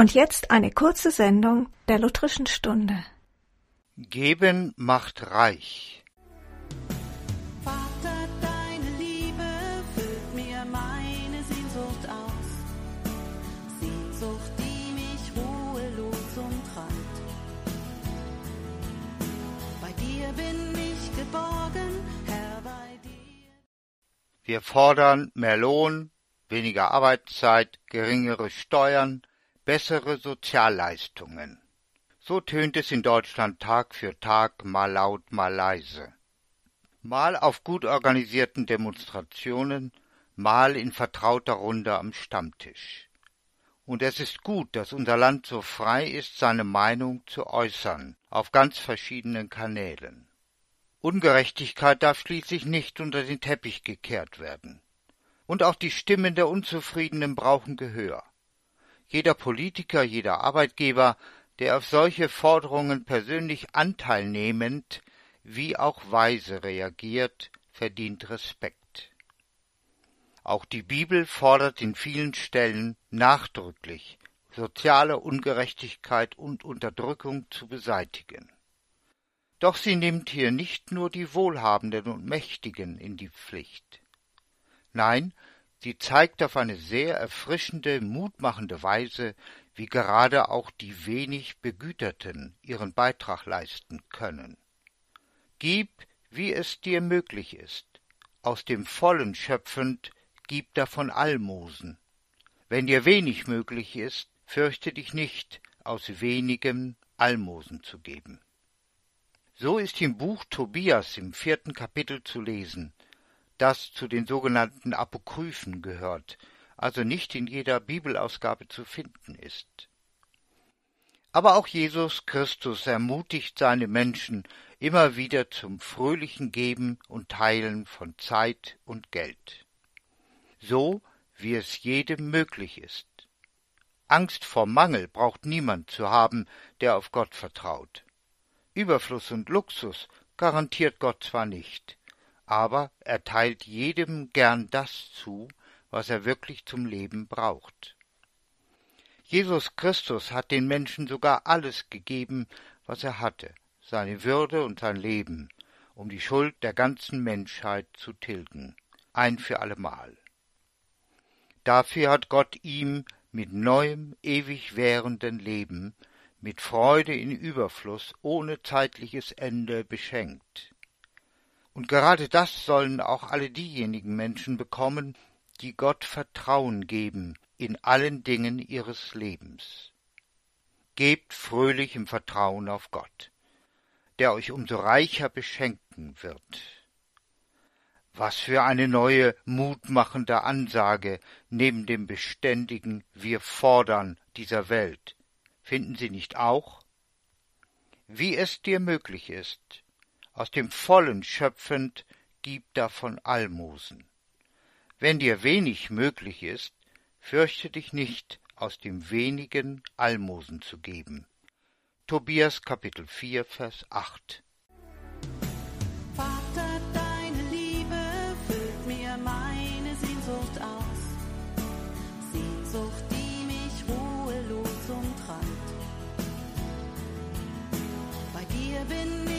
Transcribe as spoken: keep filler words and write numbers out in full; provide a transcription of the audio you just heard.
Und jetzt eine kurze Sendung der Lutherischen Stunde. Geben macht reich. Vater, deine Liebe füllt mir meine Sehnsucht aus. Sehnsucht, die mich ruhelos umtreibt. Bei dir bin ich geborgen, Herr, bei dir. Wir fordern mehr Lohn, weniger Arbeitszeit, geringere Steuern, bessere Sozialleistungen. So tönt es in Deutschland Tag für Tag, mal laut, mal leise. Mal auf gut organisierten Demonstrationen, mal in vertrauter Runde am Stammtisch. Und es ist gut, dass unser Land so frei ist, seine Meinung zu äußern, auf ganz verschiedenen Kanälen. Ungerechtigkeit darf schließlich nicht unter den Teppich gekehrt werden. Und auch die Stimmen der Unzufriedenen brauchen Gehör. Jeder Politiker, jeder Arbeitgeber, der auf solche Forderungen persönlich Anteil nehmend wie auch weise reagiert, verdient Respekt. Auch die Bibel fordert in vielen Stellen nachdrücklich, soziale Ungerechtigkeit und Unterdrückung zu beseitigen. Doch sie nimmt hier nicht nur die Wohlhabenden und Mächtigen in die Pflicht. Nein, sie zeigt auf eine sehr erfrischende, mutmachende Weise, wie gerade auch die wenig Begüterten ihren Beitrag leisten können. Gib, wie es dir möglich ist. Aus dem Vollen schöpfend, gib davon Almosen. Wenn dir wenig möglich ist, fürchte dich nicht, aus wenigem Almosen zu geben. So ist im Buch Tobias im vierten Kapitel zu lesen, das zu den sogenannten Apokryphen gehört, also nicht in jeder Bibelausgabe zu finden ist. Aber auch Jesus Christus ermutigt seine Menschen immer wieder zum fröhlichen Geben und Teilen von Zeit und Geld. So, wie es jedem möglich ist. Angst vor Mangel braucht niemand zu haben, der auf Gott vertraut. Überfluss und Luxus garantiert Gott zwar nicht, aber er teilt jedem gern das zu, was er wirklich zum Leben braucht. Jesus Christus hat den Menschen sogar alles gegeben, was er hatte, seine Würde und sein Leben, um die Schuld der ganzen Menschheit zu tilgen, ein für allemal. Dafür hat Gott ihm mit neuem, ewig währenden Leben, mit Freude in Überfluss, ohne zeitliches Ende beschenkt. Und gerade das sollen auch alle diejenigen Menschen bekommen, die Gott Vertrauen geben in allen Dingen ihres Lebens. Gebt fröhlich im Vertrauen auf Gott, der euch umso reicher beschenken wird. Was für eine neue, mutmachende Ansage neben dem beständigen Wir fordern dieser Welt. Finden Sie nicht auch? Wie es dir möglich ist, aus dem Vollen schöpfend, gib davon Almosen. Wenn dir wenig möglich ist, fürchte dich nicht, aus dem wenigen Almosen zu geben. Tobias Kapitel vier, Vers acht. Vater, deine Liebe füllt mir meine Sehnsucht aus. Sehnsucht, die mich ruhelos umtreibt. Bei dir bin